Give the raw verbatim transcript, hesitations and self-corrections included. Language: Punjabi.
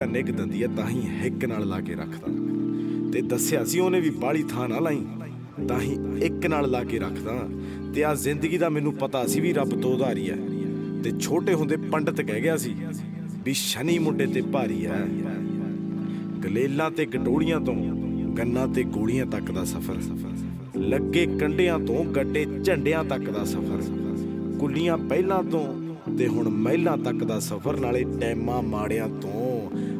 ਨਿੱਘ ਦਿੰਦੀ ਐ ਤਾਂ ਹੀ ਹਿੱਕ ਨਾਲ ਲਾ ਕੇ ਰੱਖਦਾ। ਤੇ ਦੱਸਿਆ ਸੀ ਉਹਨੇ ਵੀ ਬਾਹਲੀ ਥਾਂ ਨਾ ਲਾਈ, ਤਾਂ ਹੀ ਇੱਕ ਨਾਲ ਲਾ ਕੇ ਰੱਖਦਾ। ਤੇ ਆਹ ਜ਼ਿੰਦਗੀ ਦਾ ਮੈਨੂੰ ਪਤਾ ਸੀ ਵੀ ਰੱਬ ਤੋਂ ਉਧਾਰੀ ਐ। ਤੇ ਛੋਟੇ ਹੁੰਦੇ ਪੰਡਤ ਕਹਿ ਗਿਆ ਸੀ ਵੀ ਸ਼ਨੀ ਮੁੰਡੇ ਤੇ ਭਾਰੀ ਐ। ਗਲੇਲਾਂ ਤੇ ਗਡੋਲੀਆਂ ਤੋਂ ਗੰਨਾਂ ਤੇ ਗੋਲੀਆਂ ਤੱਕ ਦਾ ਸਫ਼ਰ, ਲੱਗੇ ਕੰਢਿਆਂ ਤੋਂ ਗੱਡੇ ਝੰਡਿਆਂ ਤੱਕ ਦਾ ਸਫ਼ਰ, ਕੁੱਲੀਆਂ ਪਹਿਲਾਂ ਤੋਂ ਤੇ ਹੁਣ ਮਹਿਲਾਂ ਤੱਕ ਦਾ ਸਫ਼ਰ, ਨਾਲੇ ਟੈਮਾਂ ਮਾੜਿਆਂ ਤੋਂ